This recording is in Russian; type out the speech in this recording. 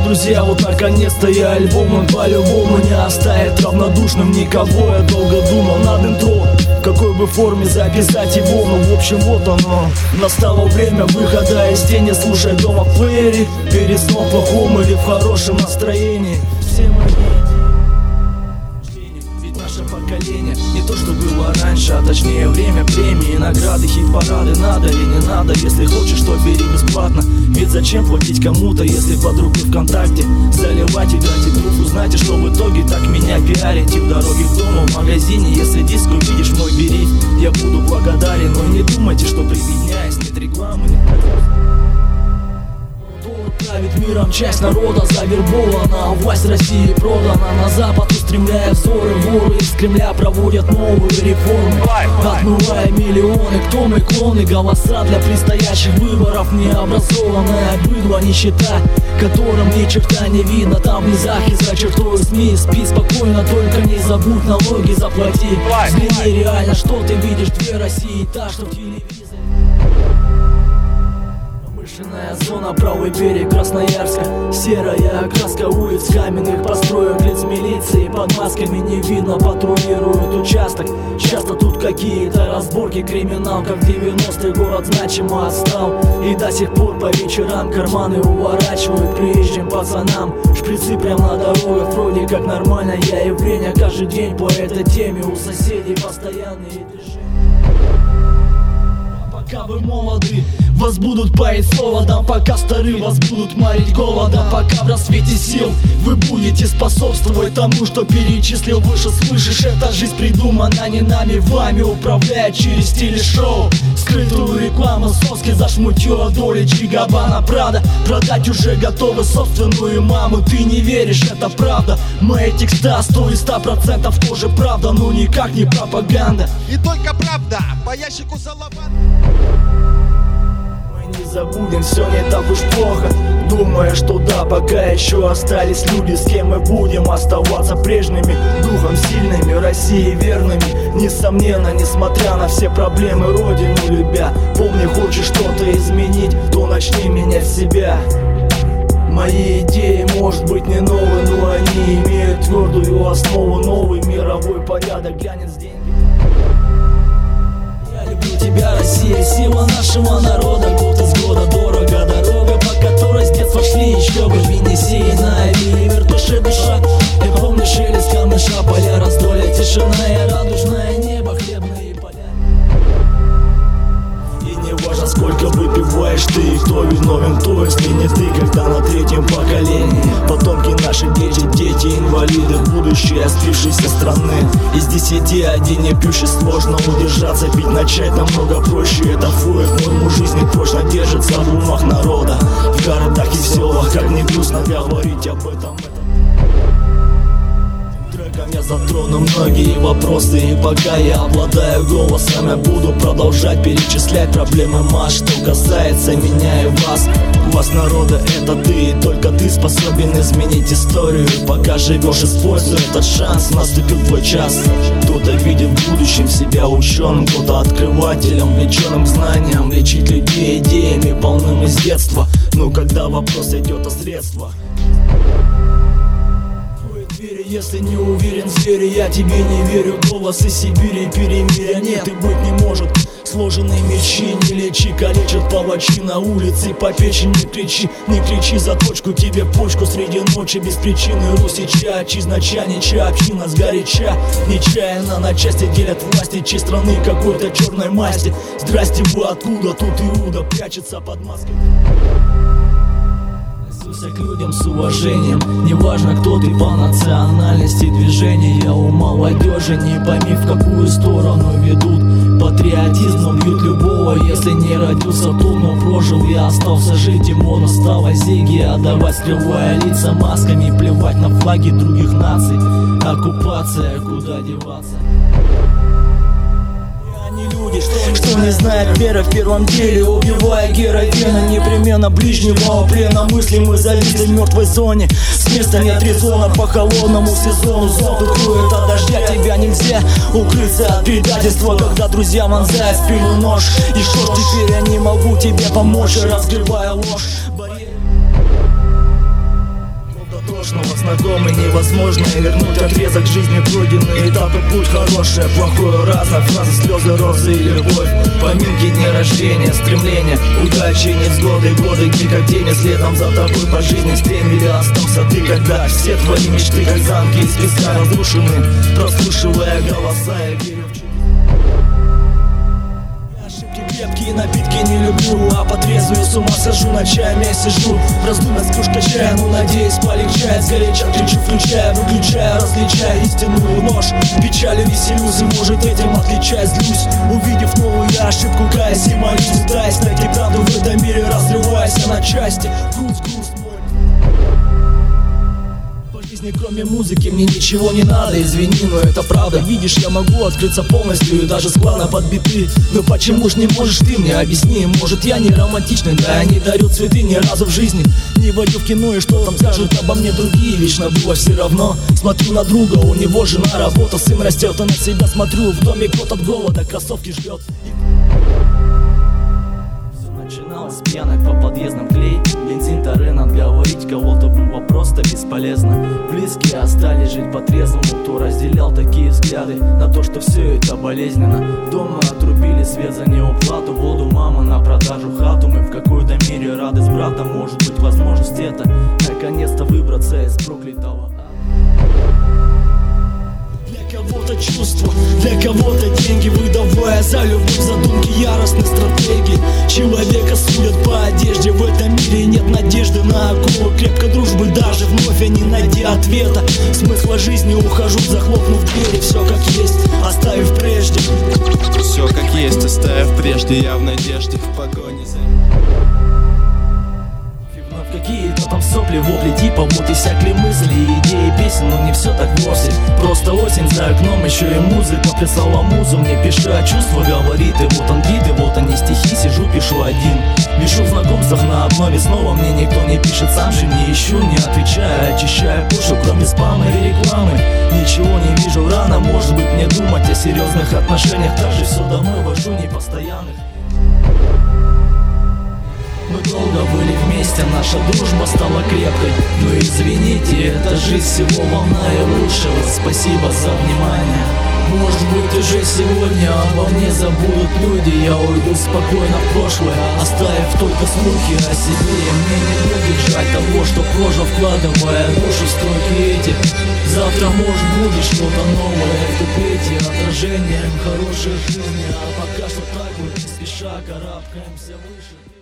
друзья, вот наконец-то я альбом, он по-любому не оставит равнодушным никого. Я долго думал над интро, в какой бы форме записать его, но в общем вот оно. Настало время выхода из тени, слушай дома в плеере, перед сном в плохом или в хорошем настроении. Все мои ведь наше поколение не то, что было раньше, а точнее время премии, награды, хит-парады. Надо или не надо, если хочешь, то бери бесплатно. Ведь зачем платить кому-то, если под руку ВКонтакте заливать, играть игрушку? Знаете, что в итоге так меня пиарите в дороге к дому, в магазине. Если диск увидишь мой, бери, я буду благодарен. Но не думайте, что прибедняясь, нет рекламы, нет правит миром часть народа завербована, власть России продана. На запад устремляя взоры, воры из Кремля проводят новые реформы, отмывая миллионы. Кто мы, клоны, голоса для предстоящих выборов. Необразованное быдло, нищета, которым ни черта не видно. Там в низах и за чертой СМИ. Спи спокойно, только не забудь налоги заплати. Взгляни реально, что ты видишь, две России, та, что в телевизоре. Промышленная зона, правый берег Красноярска. Серая окраска улиц, каменных построек, лиц милиции под масками не видно, патрулируют участок. Часто тут какие-то разборки, криминал, как в 90-х город значимо отстал. И до сих пор по вечерам карманы уворачивают приезжим пацанам. Шприцы прямо на дорогах, вроде как нормальное явление. Каждый день по этой теме у соседей постоянные движения. Пока вы молоды, вас будут поить солодом, пока стары вас будут морить голодом. Пока в рассвете сил вы будете способствовать тому, что перечислил выше. Слышишь, эта жизнь придумана не нами, вами, управляет через телешоу. Скрытую рекламу, соски за шмутье, Доличи, Габбана, Прада. Продать уже готовы собственную маму. Ты не веришь, это правда. Мои текста 100 и 100% тоже правда, но никак не пропаганда. И только правда по ящику Салават. Не забудем, все не так уж плохо. Думая, что да, пока еще остались люди, с кем мы будем оставаться прежними, духом сильными, России верными. Несомненно, несмотря на все проблемы, родину любя. Помни, хочешь что-то изменить, то начни менять себя. Мои идеи, может быть, не новые, но они имеют твердую основу. Новый мировой порядок глянет с деньги. Тебя, Россия, сила нашего народа. Год из года дорого дорога, по которой с детства шли еще бы Венесии на вертуши душа. Ты помнишь шелест камыша, поля раздолья, тишина и радужное небо, хлебные поля. И не важно, сколько выпиваешь ты и кто виновен, то если не ты, когда на третьем поколении потомки наши дети инвалиды, будущее остывшейся страны. Из 10 один не пьющий, сложно удержаться, пить начать намного проще. Это входит в норму жизни, прочно держится в умах народа. В городах и в селах, как не грустно говорить об этом. Треком я затрону многие вопросы, и пока я обладаю голосом, я буду продолжать перечислять проблемы масс. Что касается меня и вас, глаз народа — это ты, и только ты способен изменить историю. Пока живешь, используй этот шанс, наступил твой час. Кто-то видит в будущем себя ученым, кто-то открывателем, влеченным к знаниям, лечить людей идеями, полным из детства. Но когда вопрос идет о средствах, если не уверен в звере, я тебе не верю. Голос из Сибири, перемирия нет и быть не может. Сложенные мечи не лечи, калечат палачи на улице по печени. Не кричи за точку, тебе почку среди ночи без причины. Русича, чизночанича, община сгоряча. Нечаянно на части делят власти, чьей страны какой-то черной масти. Здрасте, вы откуда? Тут Иуда прячется под маской. К людям с уважением, неважно, кто ты по национальности, движения у молодежи, не пойми, в какую сторону ведут. Патриотизмом бьют любого, если не родился тут, но прожил и остался жить. Ему настало зиги отдавать, скрывая лица масками, плевать на флаги других наций. Оккупация, куда деваться? Что не знает вера в первом деле, убивая героина, непременно ближнего плена. Мысли мы зависли в мертвой зоне, с места нет резона по холодному сезону. Зон дует от дождя, тебя нельзя укрыться от предательства, когда друзья вонзают в спину нож. И что ж теперь я не могу тебе помочь, раскрывая ложь. прошлого знакомый, невозможно вернуть отрезок жизни, пройденный этапы, путь хорошее, плохое, разное, фразы, слезы, розы и любовь, поминки, дни рождения, стремления, удачи, невзгоды, годы, дни как тени, следом за тобой по жизни стремили, остался ты, когда все твои мечты, как замки из песка, разрушены, прослушивая голоса, я верю в чудо. Крепкие напитки не люблю, а по трезвую с ума сажу, ночами я сижу в раздумьях с кружкой чая, ну надеюсь полегчает, сгоряча кричу, включая, выключая, различая истинную ложь, печалью веселюсь и может этим отличаясь злюсь, увидев новую я ошибку, каясь и молюсь, пытаясь найти правду в этом мире, разрываясь на части, грусть мой. Кроме музыки мне ничего не надо, извини, но это правда. Видишь, я могу открыться полностью и даже склонно подбиты. Но почему ж не можешь ты мне объясни? Может я не романтичный, да я не дарю цветы ни разу в жизни. Не войду в кино и что там скажут обо мне другие. Вечно было все равно, смотрю на друга, у него жена, работа, сын растет, а на себя смотрю, в доме кот от голода, кроссовки ждет. Начиналось с пьяных по подъездам клей, бензин, тарен, отговорить кого-то было просто бесполезно. Близкие остались жить по-трезвому, кто разделял такие взгляды на то, что все это болезненно. Дома отрубили свет за неуплату, воду, мама на продажу, хату. Мы в какой-то мере рады с братом, может быть возможность это наконец-то выбраться из проклятого. Для кого-то чувства, для кого-то деньги, выдавая за любовь задумки яростной стратегии. Человека судят по одежде, в этом мире нет надежды на акулу крепкой дружбы, даже вновь я не найдя ответа. Смысла жизни ухожу, захлопнув двери, все как есть, оставив прежде. Все как есть, оставив прежде, я в надежде, в погоне за... Какие-то там сопли, вопли, типа вот иссякли мысли, идеи песен, но не все так вовсе. Просто осень за окном, еще и музыка прислала музу мне, пиша чувства, говорит, и вот он вид, и вот они стихи, сижу, пишу один. Вишу в знакомствах на обнове, снова мне никто не пишет, сам же не ищу, не отвечаю, очищаю почту, кроме спама и рекламы. Ничего не вижу рано, может быть мне думать о серьезных отношениях, также все домой вожу непостоянных. Мы долго были вместе, наша дружба стала крепкой. Но извините, это жизнь всего волна и лучшего. Спасибо за внимание. Может быть уже сегодня обо мне забудут люди. Я уйду спокойно в прошлое, оставив только слухи о себе. И мне не будет жаль того, что прожил, вкладывая душу в строки эти. Завтра может будет что-то новое в куплете, отражением хорошей жизни. А пока что так вот не спеша карабкаемся выше.